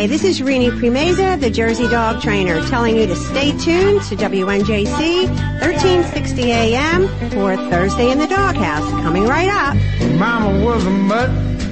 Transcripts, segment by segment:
Hi, this is Rini Primeza, the Jersey Dog Trainer, telling you to stay tuned to WNJC 1360 AM for Thursday in the Doghouse. Coming right up. Mama was a mutt,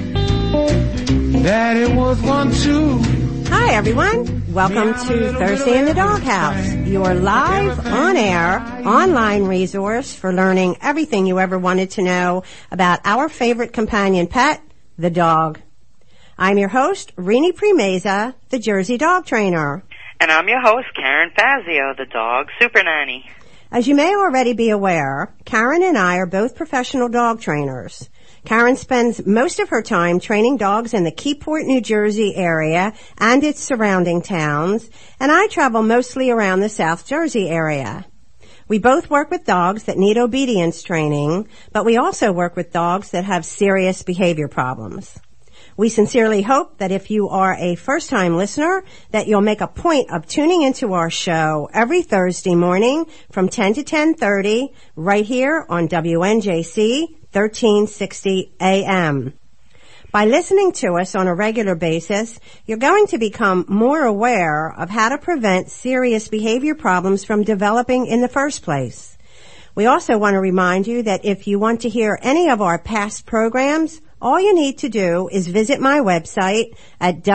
Daddy was one too. Hi, everyone. Welcome to Thursday in the Doghouse, your live, on-air, online resource for learning everything you ever wanted to know about our favorite companion pet, the dog. I'm your host, Rini Primeza, the Jersey Dog Trainer. And I'm your host, Karen Fazio, the Dog Super Nanny. As you may already be aware, Karen and I are both professional dog trainers. Karen spends most of her time training dogs in the Keyport, New Jersey area and its surrounding towns, and I travel mostly around the South Jersey area. We both work with dogs that need obedience training, but we also work with dogs that have serious behavior problems. We sincerely hope that if you are a first-time listener, that you'll make a point of tuning into our show every Thursday morning from 10 to 10:30 right here on WNJC 1360 AM. By listening to us on a regular basis, you're going to become more aware of how to prevent serious behavior problems from developing in the first place. We also want to remind you that if you want to hear any of our past programs, all you need to do is visit my website at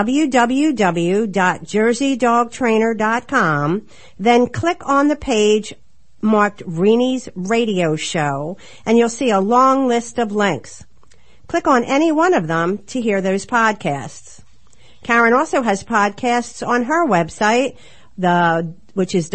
www.jerseydogtrainer.com, then click on the page marked Rini's Radio Show, and you'll see a long list of links. Click on any one of them to hear those podcasts. Karen also has podcasts on her website, which is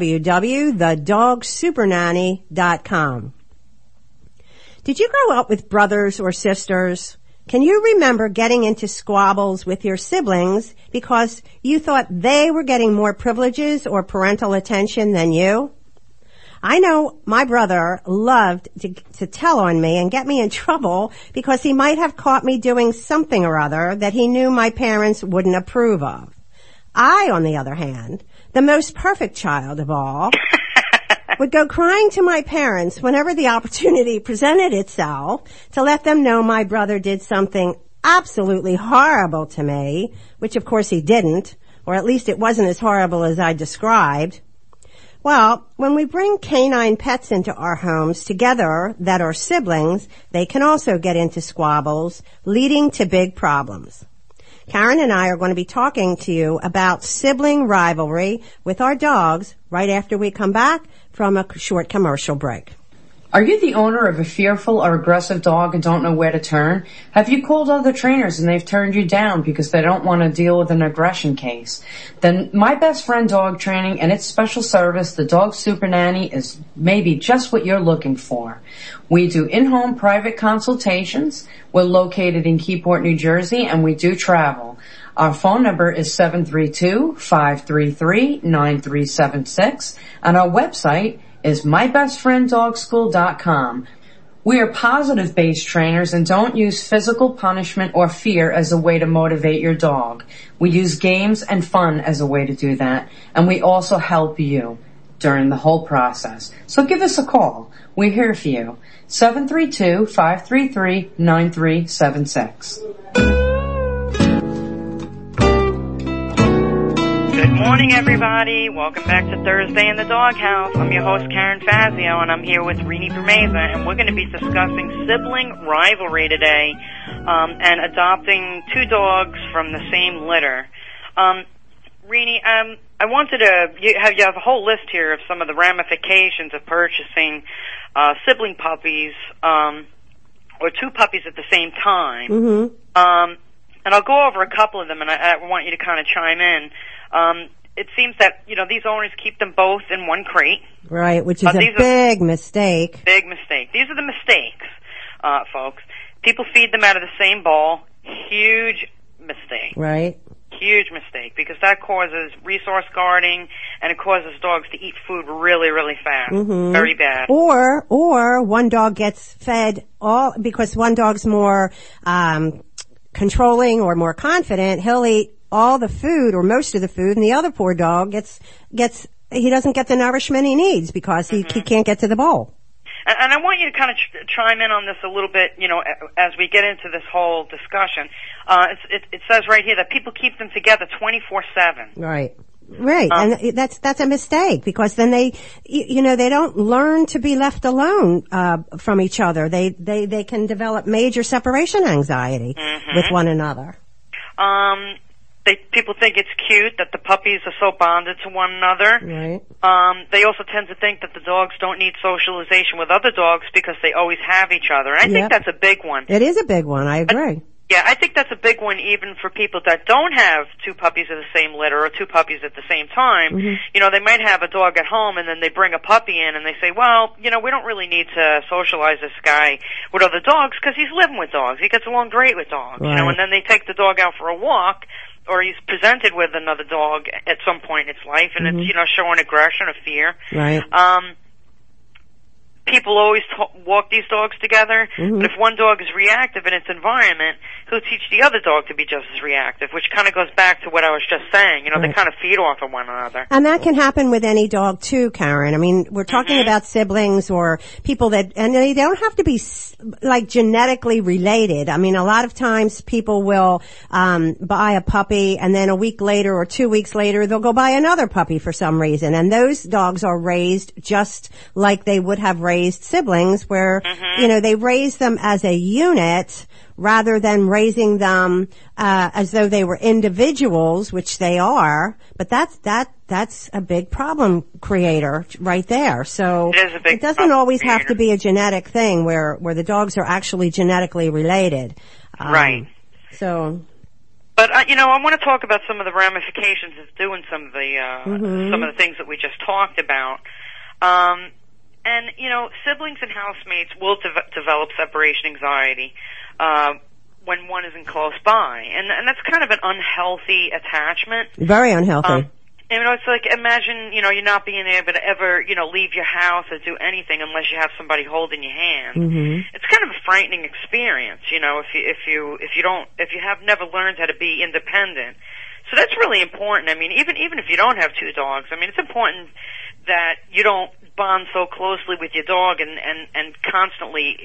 www.thedogsupernanny.com. Did you grow up with brothers or sisters? Can you remember getting into squabbles with your siblings because you thought they were getting more privileges or parental attention than you? I know my brother loved to tell on me and get me in trouble because he might have caught me doing something or other that he knew my parents wouldn't approve of. I, on the other hand, the most perfect child of all, would go crying to my parents whenever the opportunity presented itself to let them know my brother did something absolutely horrible to me, which of course he didn't, or at least it wasn't as horrible as I described. Well, when we bring canine pets into our homes together that are siblings, they can also get into squabbles, leading to big problems. Karen and I are going to be talking to you about sibling rivalry with our dogs right after we come back from a short commercial break. Are you the owner of a fearful or aggressive dog and don't know where to turn? Have you called other trainers and they've turned you down because they don't want to deal with an aggression case? Then My Best Friend Dog Training and its special service, the Dog Super Nanny, is maybe just what you're looking for. We do in-home private consultations. We're located in Keyport, New Jersey, and we do travel. Our phone number is 732-533-9376, and our website is mybestfrienddogschool.com. We are positive-based trainers and don't use physical punishment or fear as a way to motivate your dog. We use games and fun as a way to do that, and we also help you during the whole process. So give us a call. We're here for you. 732-533-9376. Good morning, everybody. Welcome back to Thursday in the Doghouse. I'm your host, Karen Fazio, and I'm here with Rini Primeza, and we're going to be discussing sibling rivalry today, and adopting two dogs from the same litter. Rini, I wanted to, you have a whole list here of some of the ramifications of purchasing sibling puppies, or two puppies at the same time. Mm-hmm. And I'll go over a couple of them, and I want you to kind of chime in. It seems that, these owners keep them both in one crate. Right, which is a big mistake. Big mistake. These are the mistakes, folks. People feed them out of the same bowl. Huge mistake. Right. Huge mistake, because that causes resource guarding, and it causes dogs to eat food really, really fast. Mm-hmm. Very bad. Or one dog gets fed because one dog's more controlling or more confident, he'll eat all the food or most of the food, and the other poor dog he doesn't get the nourishment he needs because he can't get to the bowl. And I want you to kind of chime in on this a little bit, as we get into this whole discussion. It says right here that people keep them together 24/7. Right. Right. And that's a mistake, because then they don't learn to be left alone, from each other. They can develop major separation anxiety with one another. People think it's cute that the puppies are so bonded to one another. Right. They also tend to think that the dogs don't need socialization with other dogs because they always have each other. And I think that's a big one. It is a big one. I agree. Yeah, I think that's a big one even for people that don't have two puppies of the same litter or two puppies at the same time. Mm-hmm. They might have a dog at home and then they bring a puppy in and they say, well, we don't really need to socialize this guy with other dogs because he's living with dogs. He gets along great with dogs, right. And then they take the dog out for a walk, or he's presented with another dog at some point in its life, and it's, showing aggression or fear. Right. People always walk these dogs together, but if one dog is reactive in its environment, he'll teach the other dog to be just as reactive, which kind of goes back to what I was just saying. They kind of feed off of one another. And that can happen with any dog too, Karen. I mean, we're talking about siblings or people and they don't have to be like genetically related. I mean, a lot of times people will buy a puppy and then a week later or 2 weeks later they'll go buy another puppy for some reason, and those dogs are raised just like they would have raised siblings, where they raise them as a unit rather than raising them as though they were individuals, which they are. But that's a big problem creator right there. So it doesn't always have to be a genetic thing where the dogs are actually genetically related. Right. So. But I want to talk about some of the ramifications of doing some of the things that we just talked about. And, siblings and housemates will develop separation anxiety when one isn't close by. And that's kind of an unhealthy attachment. Very unhealthy. It's like, imagine, you're not being able to ever, leave your house or do anything unless you have somebody holding your hand. It's kind of a frightening experience, if you have never learned how to be independent. So that's really important. I mean, even if you don't have two dogs, I mean, it's important that you don't bond so closely with your dog and constantly,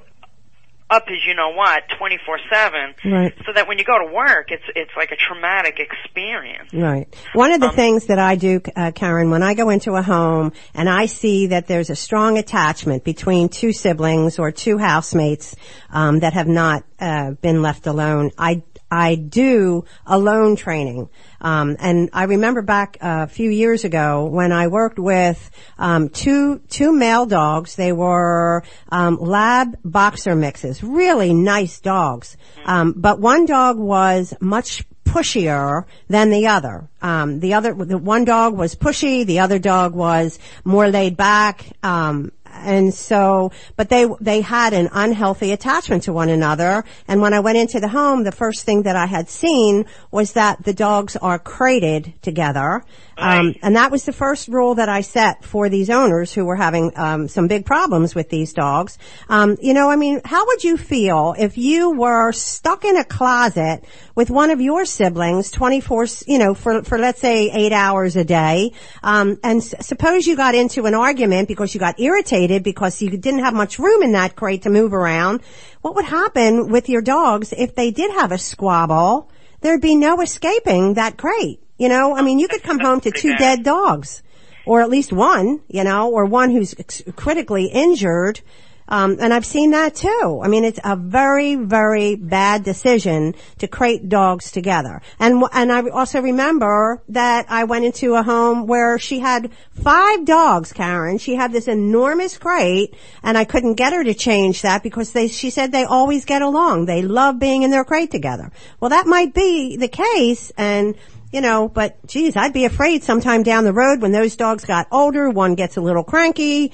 up as 24/7. Right. So that when you go to work, it's like a traumatic experience. Right. One of the things that I do, Karen, when I go into a home and I see that there's a strong attachment between two siblings or two housemates that have not been left alone, I do alone training. And I remember back a few years ago when I worked with two male dogs. They were lab boxer mixes, really nice dogs. But one dog was much pushier than the other. The one dog was pushy, the other dog was more laid back. And so, but they had an unhealthy attachment to one another. And when I went into the home, the first thing that I had seen was that the dogs are crated together. And that was the first rule that I set for these owners who were having some big problems with these dogs. How would you feel if you were stuck in a closet with one of your siblings 24, for let's say 8 hours a day, and suppose you got into an argument because you got irritated because you didn't have much room in that crate to move around? What would happen with your dogs if they did have a squabble? There'd be no escaping that crate. You could come home to two dead dogs, or at least one, or one who's critically injured. And I've seen that too. I mean, it's a very, very bad decision to crate dogs together. And I also remember that I went into a home where she had 5 dogs, Karen. She had this enormous crate, and I couldn't get her to change that because she said they always get along. They love being in their crate together. Well, that might be the case, and but geez, I'd be afraid sometime down the road when those dogs got older, one gets a little cranky.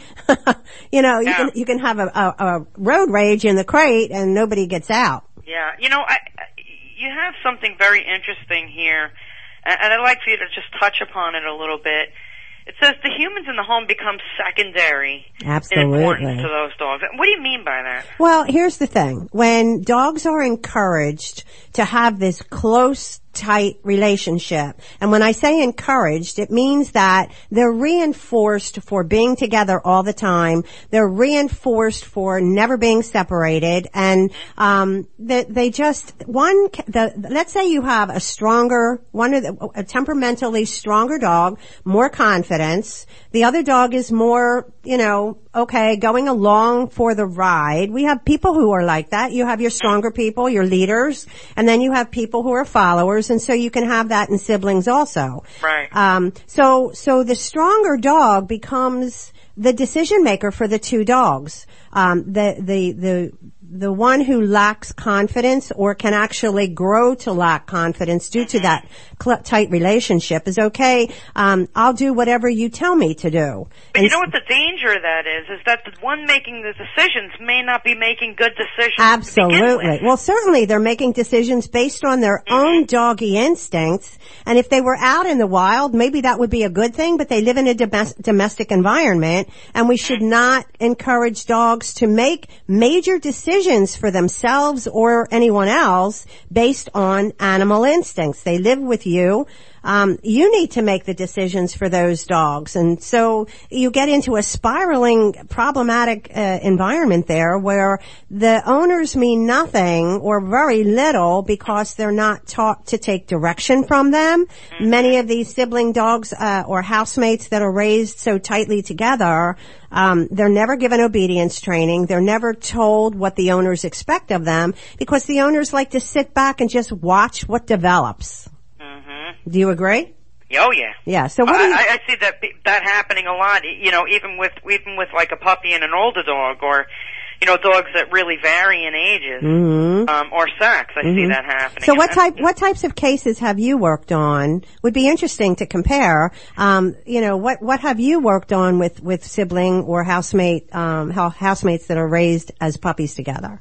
You can have a road rage in the crate and nobody gets out. Yeah. You have something very interesting here, and I'd like for you to just touch upon it a little bit. It says the humans in the home become secondary Absolutely. in importance to those dogs. What do you mean by that? Well, here's the thing. When dogs are encouraged to have this close tight relationship. And when I say encouraged, it means that they're reinforced for being together all the time. They're reinforced for never being separated. And, they just, let's say you have a temperamentally stronger dog, more confidence. The other dog is more, okay, going along for the ride. We have people who are like that. You have your stronger people, your leaders, and then you have people who are followers, and so you can have that in siblings also. Right. So the stronger dog becomes the decision maker for the two dogs. The one who lacks confidence or can actually grow to lack confidence due to that tight relationship is okay. I'll do whatever you tell me to do. But you know what the danger of that is that the one making the decisions may not be making good decisions. Absolutely. Well, certainly they're making decisions based on their own doggy instincts. And if they were out in the wild, maybe that would be a good thing, but they live in a domestic environment, and we should not encourage dogs to make major decisions for themselves or anyone else based on animal instincts. They live with you. You need to make the decisions for those dogs. And so you get into a spiraling problematic environment there where the owners mean nothing or very little because they're not taught to take direction from them. Many of these sibling dogs or housemates that are raised so tightly together, they're never given obedience training. They're never told what the owners expect of them because the owners like to sit back and just watch what develops. Do you agree? Oh yeah. Yeah. So what do you? I see that happening a lot. Even with like a puppy and an older dog, or dogs that really vary in ages, or sex. I see that happening. So what types of cases have you worked on? Would be interesting to compare. What have you worked on with sibling or housemates that are raised as puppies together?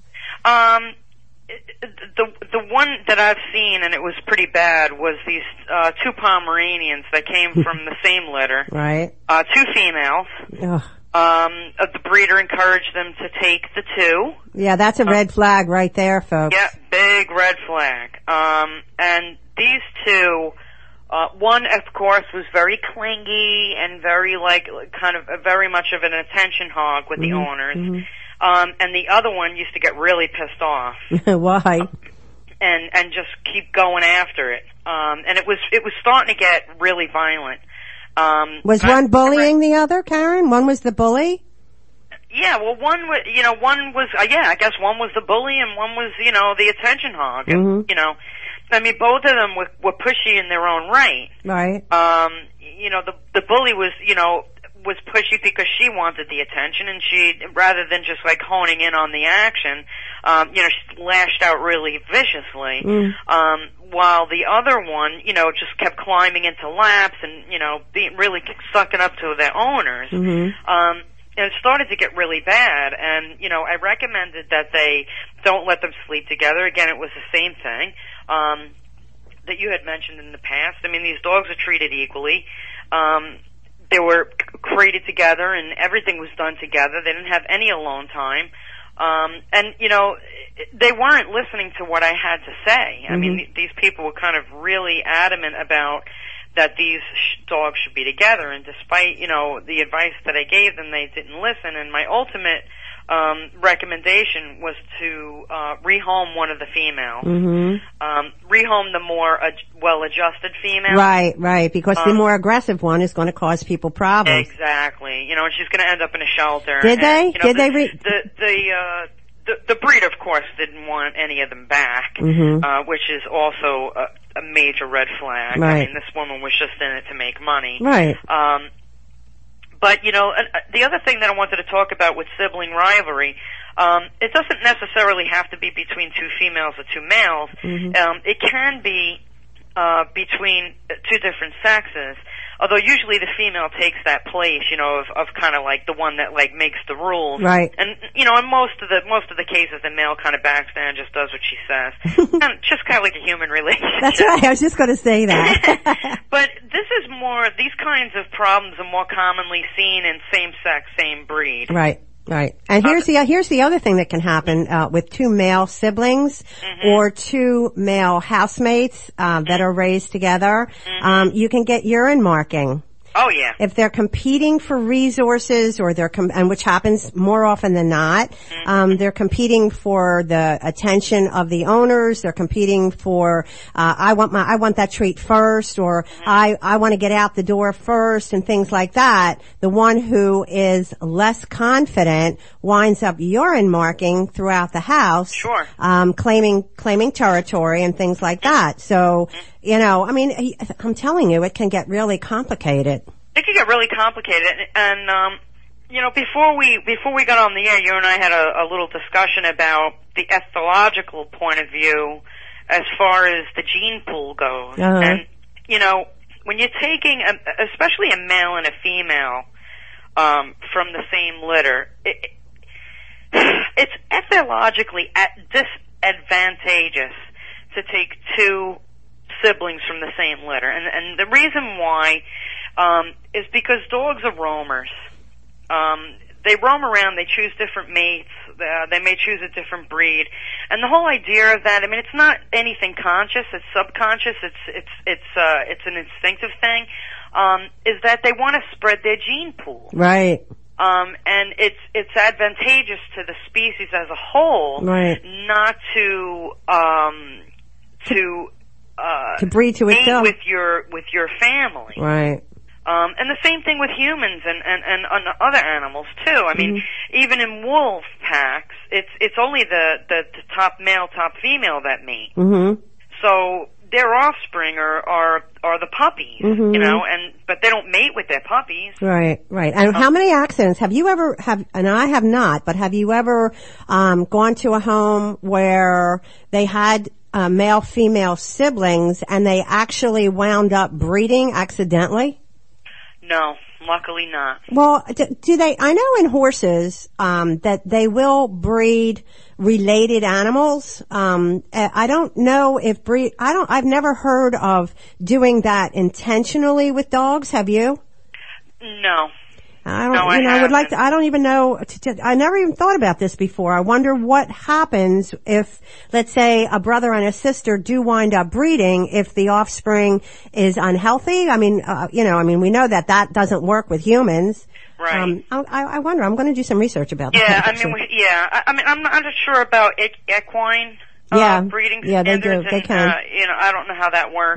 The one that I've seen, and it was pretty bad, was these two Pomeranians that came from the same litter. Right. Two females. Ugh. The breeder encouraged them to take the two. Yeah, that's a red flag right there, folks. Yeah, big red flag. And these two, one, of course, was very clingy and very very much of an attention hog with the owners. And the other one used to get really pissed off. Why? And just keep going after it. And it was starting to get really violent. Was one bullying the other, Karen? One was the bully? Yeah, well, one was, I guess one was the bully and one was, the attention hog. And, both of them were pushy in their own right. Right. The bully was, was pushy because she wanted the attention, and she, rather than just honing in on the action, she lashed out really viciously. While the other one, just kept climbing into laps and, being really sucking up to their owners. And it started to get really bad, and, I recommended that they don't let them sleep together. Again, it was the same thing, that you had mentioned in the past. I mean, these dogs are treated equally. They were crated together and everything was done together. They didn't have any alone time. And, they weren't listening to what I had to say. I mean, these people were kind of really adamant about that these dogs should be together. And despite, the advice that I gave them, they didn't listen. And my ultimate recommendation was to rehome one of the females. Rehome the more well-adjusted female. Right, because the more aggressive one is going to cause people problems. Exactly. And she's going to end up in a shelter. Did they? The breed, of course, didn't want any of them back, which is also a major red flag. Right. I mean, this woman was just in it to make money. Right. But, the other thing that I wanted to talk about with sibling rivalry, it doesn't necessarily have to be between two females or two males. It can be between two different sexes, although usually the female takes that place, of kind of like the one that makes the rules. Right. And, in most of the cases, the male kind of backs down and just does what she says. And just kind of like a human relationship. That's right. I was just going to say that. But these kinds of problems are more commonly seen in same sex, same breed. Right. Right. And here's the other thing that can happen with two male siblings or two male housemates that are raised together. You can get urine marking. Oh yeah. If they're competing for resources or and which happens more often than not, they're competing for the attention of the owners. They're competing for, I want that treat first, or I want to get out the door first, and things like that. The one who is less confident winds up urine marking throughout the house. Sure. Claiming territory and things like that. So, you know, I mean, I'm telling you, it can get really complicated. It can get really complicated, and you know, before we got on the air, you and I had a little discussion about the ethological point of view as far as the gene pool goes. And you know, when you're taking, especially a male and a female from the same litter, it's ethologically disadvantageous to take two siblings from the same litter, and the reason why is because dogs are roamers. They roam around, they choose different mates, they may choose a different breed, and the whole idea of that, I mean, it's not anything conscious, it's subconscious, it's an instinctive thing, is that they want to spread their gene pool. Right. And it's advantageous to the species as a whole, right, not to breed to itself with your family. Right. And the same thing with humans and other animals too. I mean, even in wolf packs, it's only the top male, top female that mate. So their offspring are the puppies, you know, but they don't mate with their puppies. Right, right. And how many accidents have you ever and I have not, but have you ever gone to a home where they had male female siblings and they actually wound up breeding accidentally? No, luckily not. Well, do they? I know in horses that they will breed related animals. I don't know if I've never heard of doing that intentionally with dogs. Have you? No. I don't even know. I never even thought about this before. I wonder what happens if, let's say, a brother and a sister do wind up breeding if the offspring is unhealthy. I mean, we know that doesn't work with humans. Right. I wonder. I'm going to do some research about that. Yeah, I mean, I'm not sure about equine breeding standards. Yeah, they do. They can. I don't know how that works.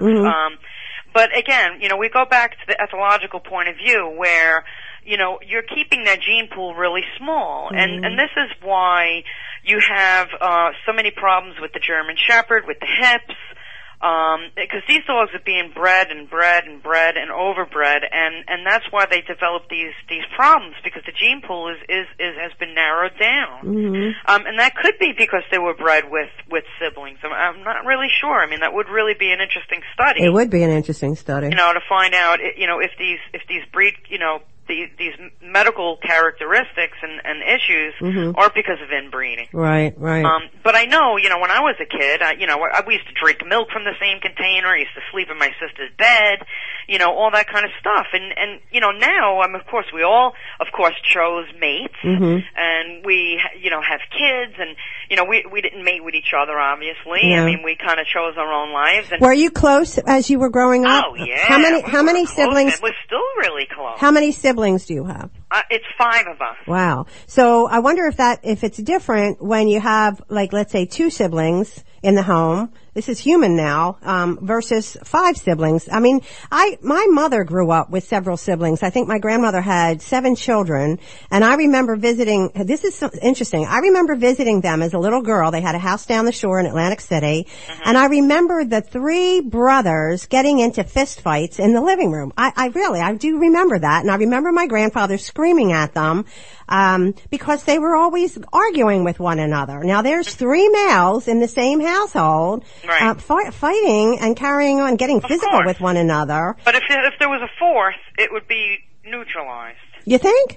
But again, we go back to the ethological point of view where, you're keeping that gene pool really small. And this is why you have so many problems with the German Shepherd, with the hips, because these dogs are being bred and overbred, and that's why they develop these problems, because the gene pool has been narrowed down. And that could be because they were bred with siblings. I'm not really sure. I mean, that would really be an interesting study. It would be an interesting study. To find out, if these breed, these medical characteristics and issues are because of inbreeding. Right. But I know, when I was a kid, we used to drink milk from the same container. I used to sleep in my sister's bed, all that kind of stuff. And now, of course, we all, chose mates, and we, have kids, and, we didn't mate with each other, obviously. Yeah. I mean, we kind of chose our own lives. And were you close as you were growing up? Oh, yeah. How many siblings? We're still really close. How many siblings do you have? It's 5 of us. Wow. So I wonder if it's different when you have, like, let's say 2 siblings in the home. This is human now, versus 5 siblings. I mean, my mother grew up with several siblings. I think my grandmother had 7 children, and I remember visiting, this is so interesting, I remember visiting them as a little girl. They had a house down the shore in Atlantic City, and I remember the 3 brothers getting into fist fights in the living room. I do remember that, and I remember my grandfather screaming at them, because they were always arguing with one another. Now there's 3 males in the same household, right, fighting and carrying on, getting physical with one another. But if there was a 4th, it would be neutralized. You think?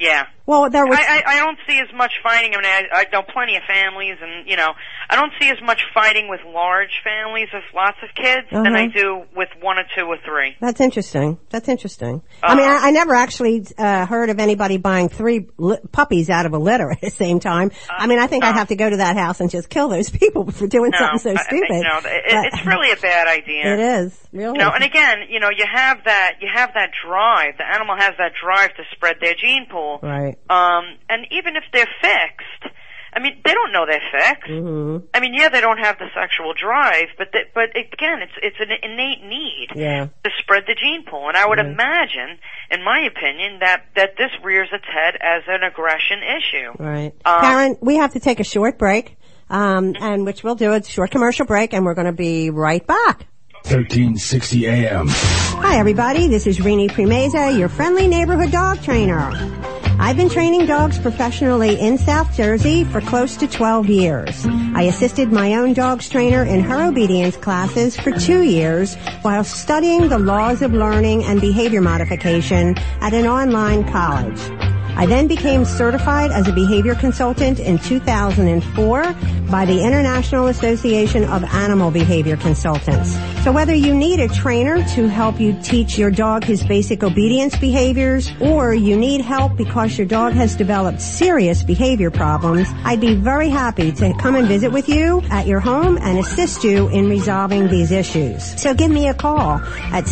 Yeah. Well, there was. I don't see as much fighting. I mean, I know plenty of families, and I don't see as much fighting with large families with lots of kids than I do with one or two or three. That's interesting. I mean, I never actually heard of anybody buying 3 puppies out of a litter at the same time. I mean, I think I'd have to go to that house and just kill those people for doing something so stupid. It's really a bad idea. It is, really. And again, you have that drive. The animal has that drive to spread their gene pool. Right. And even if they're fixed, I mean, they don't know they're fixed. Mm-hmm. I mean, yeah, they don't have the sexual drive, but again, it's an innate need to spread the gene pool. And I would imagine, in my opinion, that this rears its head as an aggression issue. Right. Karen, we have to take a short break, and which we'll do a short commercial break, and we're going to be right back. 1360 AM. Hi, everybody. This is Rini Primeza, your friendly neighborhood dog trainer. I've been training dogs professionally in South Jersey for close to 12 years. I assisted my own dog's trainer in her obedience classes for 2 years while studying the laws of learning and behavior modification at an online college. I then became certified as a behavior consultant in 2004 by the International Association of Animal Behavior Consultants. So whether you need a trainer to help you teach your dog his basic obedience behaviors, or you need help because your dog has developed serious behavior problems, I'd be very happy to come and visit with you at your home and assist you in resolving these issues. So give me a call at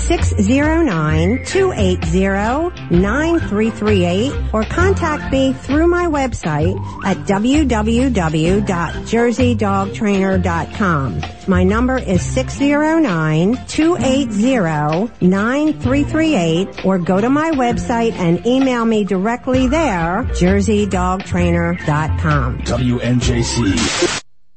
609-280-9338 or contact me through my website at www.jerseydogtrainer.com. My number is 609-280-9338 or go to my website and email me directly there, jerseydogtrainer.com. WNJC.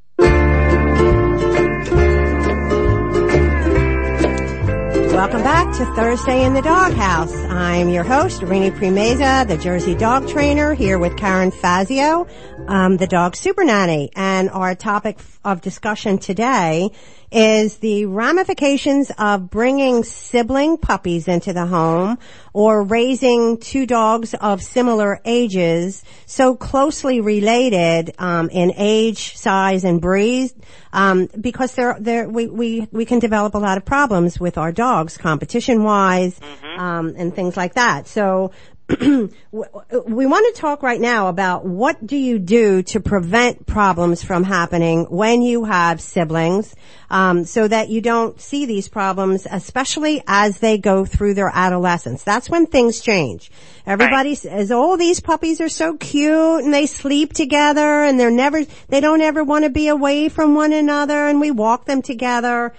Welcome back to Thursday in the Doghouse. I'm your host, Rini Primeza, the Jersey Dog Trainer, here with Karen Fazio, the Dog Super Nanny. And our topic of discussion today is the ramifications of bringing sibling puppies into the home or raising 2 dogs of similar ages, so closely related in age, size, and breed, because we can develop a lot of problems with our dogs, competition-wise, and things like that. So we want to talk right now about what do you do to prevent problems from happening when you have siblings, so that you don't see these problems, especially as they go through their adolescence. That's when things change. Everybody says, "Oh, these puppies are so cute and they sleep together and they don't ever want to be away from one another, and we walk them together."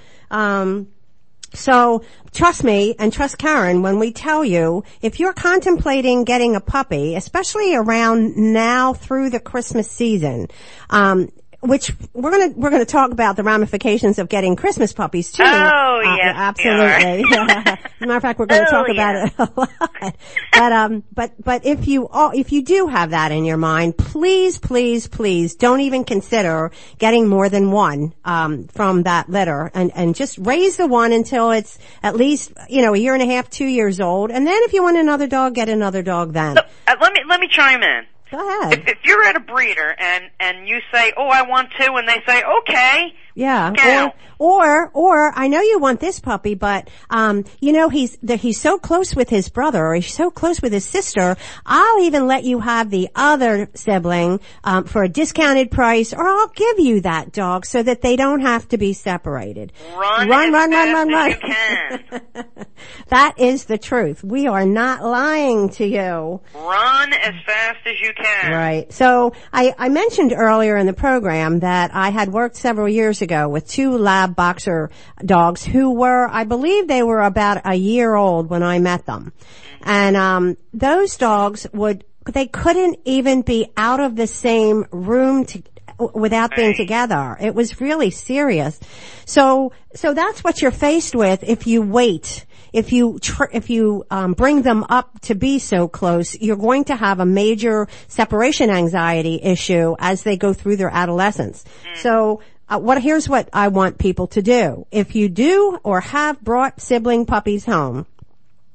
So trust me and trust Karen when we tell you, if you're contemplating getting a puppy, especially around now through the Christmas season, which we're gonna talk about the ramifications of getting Christmas puppies too. Oh, yes, absolutely. As a matter of fact, we're going to talk about it a lot. But if you do have that in your mind, please don't even consider getting more than one from that litter, and just raise the one until it's at least a year and a half, 2 years old, and then if you want another dog, get another dog then. So, let me chime in. Go ahead. If you're at a breeder and you say, "Oh, I want 2," and they say, "Okay." Yeah. Or I know you want this puppy, but he's so close with his brother, or he's so close with his sister. I'll even let you have the other sibling for a discounted price, or I'll give you that dog so that they don't have to be separated. Run. You can. That is the truth. We are not lying to you. Run as fast as you can. Right. So I mentioned earlier in the program that I had worked several years ago with 2 lab boxer dogs who were, I believe they were about a year old when I met them. And those dogs they couldn't even be out of the same room without being together. It was really serious. So that's what you're faced with if you wait. If you bring them up to be so close, you're going to have a major separation anxiety issue as they go through their adolescence. So here's what I want people to do. If you do or have brought sibling puppies home,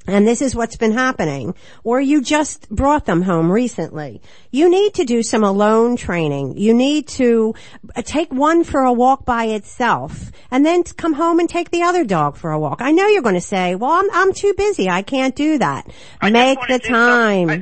and this is what's been happening, or you just brought them home recently, you need to do some alone training. You need to take one for a walk by itself and then come home and take the other dog for a walk. I know you're going to say, well, I'm too busy. I can't do that. Make the time.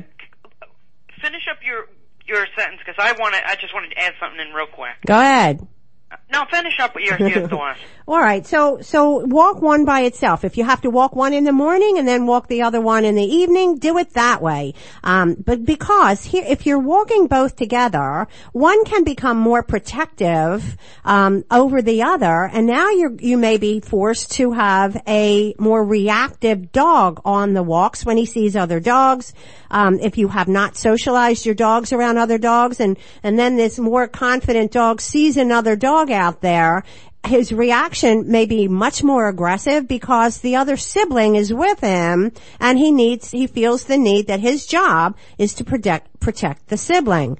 Finish up your sentence, because I just wanted to add something in real quick. Go ahead. No, finish up your thoughts. All right. So walk one by itself. If you have to walk one in the morning and then walk the other one in the evening, do it that way. But because here, if you're walking both together, one can become more protective, over the other. And now you may be forced to have a more reactive dog on the walks when he sees other dogs. If you have not socialized your dogs around other dogs and then this more confident dog sees another dog out there, his reaction may be much more aggressive because the other sibling is with him and he feels the need that his job is to protect the sibling.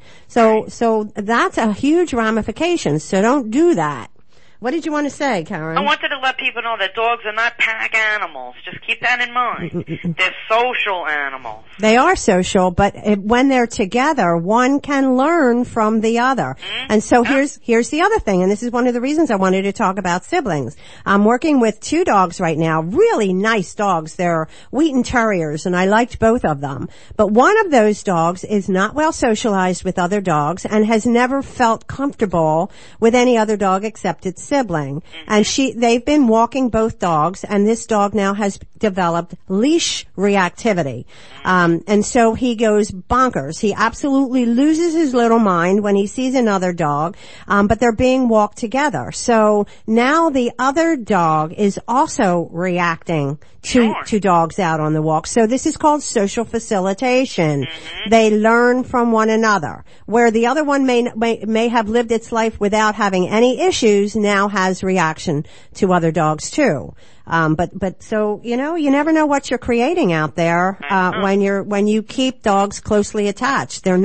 So that's a huge ramification. So don't do that. What did you want to say, Karen? I wanted to let people know that dogs are not pack animals. Just keep that in mind. They're social animals. They are social, but when they're together, one can learn from the other. Mm-hmm. And so here's the other thing, and this is one of the reasons I wanted to talk about siblings. I'm working with 2 dogs right now, really nice dogs. They're Wheaten Terriers, and I liked both of them. But one of those dogs is not well socialized with other dogs and has never felt comfortable with any other dog except its sibling. And they've been walking both dogs, and this dog now has developed leash reactivity. And so he goes bonkers. He absolutely loses his little mind when he sees another dog, but they're being walked together. So now the other dog is also reacting to dogs out on the walk. So this is called social facilitation. Mm-hmm. They learn from one another. Where the other one may have lived its life without having any issues, now has reaction to other dogs too. But so, you never know what you're creating out there, when you keep dogs closely attached. They're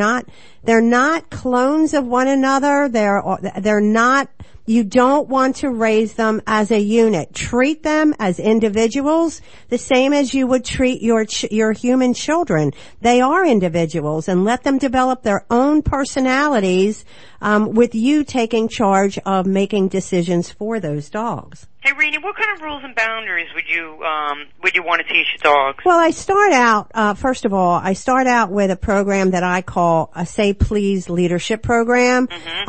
not clones of one another. They're not, you don't want to raise them as a unit. Treat them as individuals, the same as you would treat your human children. They are individuals, and let them develop their own personalities, with you taking charge of making decisions for those dogs. Hey, Rini, what kind of rules and boundaries would you want to teach your dogs? Well, I start out with a program that I call a Say Please leadership program,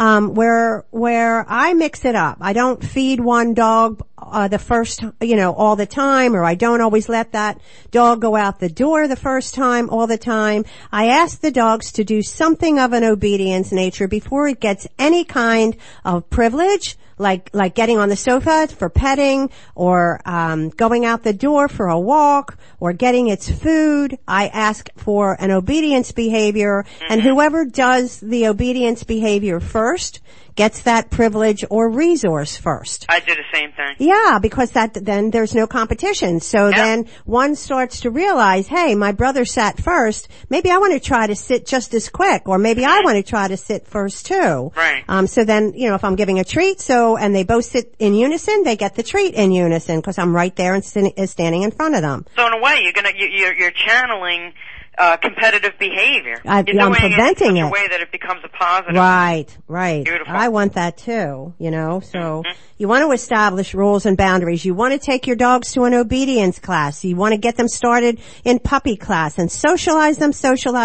where I mix it up. I don't feed one dog the first, all the time, or I don't always let that dog go out the door the first time all the time. I ask the dogs to do something of an obedience nature before it gets any kind of privilege, like getting on the sofa for petting, or going out the door for a walk, or getting its food. I ask for an obedience behavior, and whoever does the obedience behavior first gets that privilege or resource first. I do the same thing. Yeah, because then there's no competition. So then one starts to realize, hey, my brother sat first. Maybe I want to try to sit just as quick, or maybe I want to try to sit first too. Right. So then, if I'm giving a treat, and they both sit in unison, they get the treat in unison because I'm right there and standing in front of them. So in a way, you're channeling competitive behavior. I'm preventing it in a way that it becomes a positive. Right. Beautiful. I want that too, so you want to establish rules and boundaries. You want to take your dogs to an obedience class. You want to get them started in puppy class and socialize them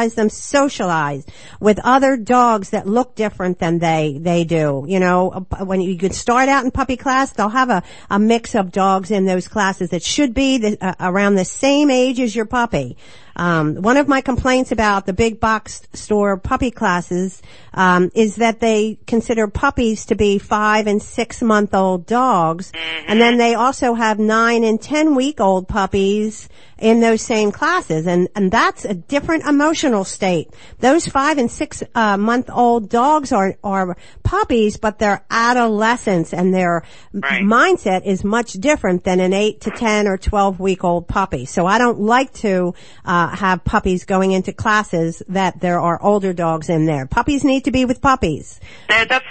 with other dogs that look different than they do. When you could start out in puppy class, they'll have a mix of dogs in those classes that should be around the same age as your puppy. One of my complaints about the big box store puppy classes is that they consider puppies to be 5 and 6 month old dogs, and then they also have 9 and 10 week old puppies in those same classes, and that's a different emotional state. Those 5 and 6 month old dogs are puppies, but they're adolescents, and their mindset is much different than an 8 to 10 or 12 week old puppy. So I don't like to have puppies going into classes that there are older dogs in there. Puppies need to be with puppies. That's like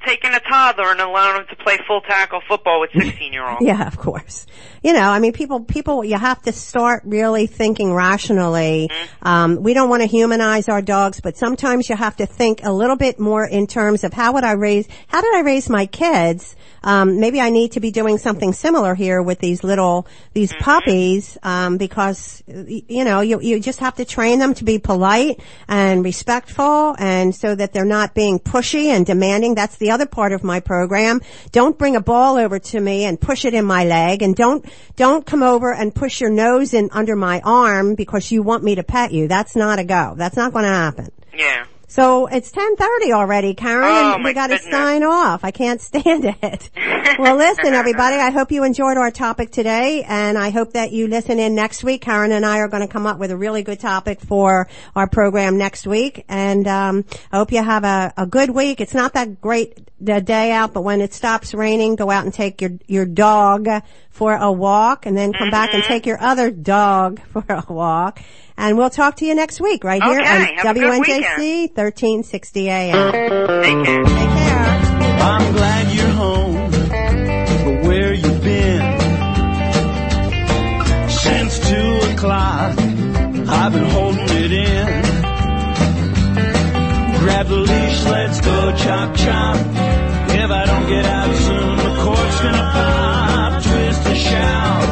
taking a toddler and allowing him to play full tackle football with 16-year-olds. Yeah, of course. You know, I mean, people, you have to start really thinking rationally. We don't want to humanize our dogs, but sometimes you have to think a little bit more in terms of how did I raise my kids? Maybe I need to be doing something similar here with these puppies, because, you know, you just have to train them to be polite and respectful, and so that they're not being pushy and demanding. That's the other part of my program. Don't bring a ball over to me and push it in my leg, and don't come over and push your nose in under my arm because you want me to pet you. That's not a go. That's not going to happen. Yeah. So it's 10:30 already, Karen, and we got to sign off. I can't stand it. Well, listen, everybody, I hope you enjoyed our topic today, and I hope that you listen in next week. Karen and I are going to come up with a really good topic for our program next week, and I hope you have a good week. It's not that great the day out, but when it stops raining, go out and take your dog for a walk, and then come back and take your other dog for a walk. And we'll talk to you next week right here on WNJC 1360 AM. Take care. Take care. I'm glad you're home, but where you been? Since 2 o'clock, I've been holding it in. Grab the leash, let's go chop chop. If I don't get out soon, the cork's gonna pop. Twist and shout.